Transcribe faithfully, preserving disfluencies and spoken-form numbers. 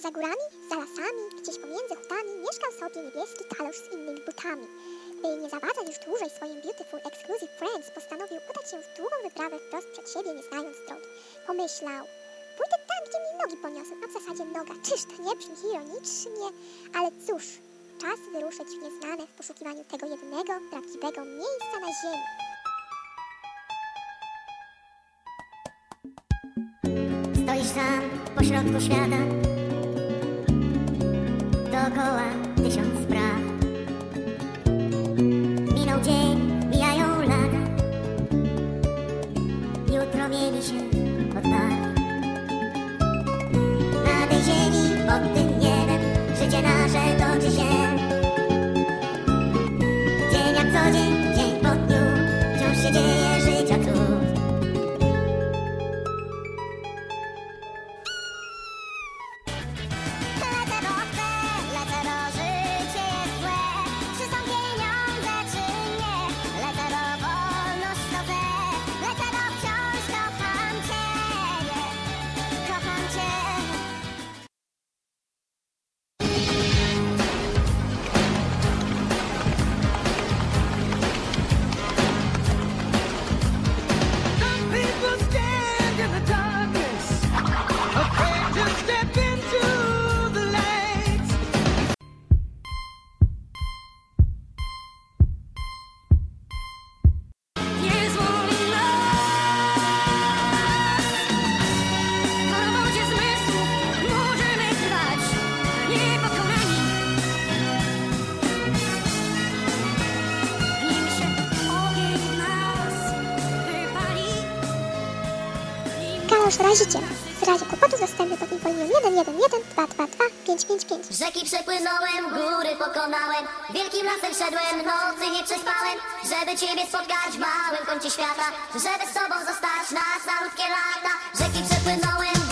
Za górami, za lasami, gdzieś pomiędzy hutami mieszkał sobie niebieski kalosz z innymi butami. By nie zawadzać już dłużej swoim beautiful exclusive friends, postanowił udać się w długą wyprawę wprost przed siebie, nie znając drogi. Pomyślał, pójdę tam, gdzie mi nogi poniosą, a w zasadzie noga. Czyż to nie brzmi ironicznie? Ale cóż, czas wyruszyć w nieznane w poszukiwaniu tego jedynego, prawdziwego miejsca na ziemi. Stoisz sam pośrodku świata, dookoła tysiąc spraw. Minął dzień, mijają lata, jutro mieni się od barw. Na tej ziemi, pod tym niebem, życie nasze toczy się. Dzień jak co dzień, dzień po dniu, wciąż się dzieje życia cud. Kalosz raziciel. W razie kłopotu zastępny pod info linią jeden jeden jeden dwa dwa dwa pięć pięć pięć. Rzeki przepłynąłem, góry pokonałem, wielkim lasem szedłem, nocy nie przespałem, żeby ciebie spotkać w małym kącie świata, żeby z tobą zostać na salutkie lata. Rzeki przepłynąłem,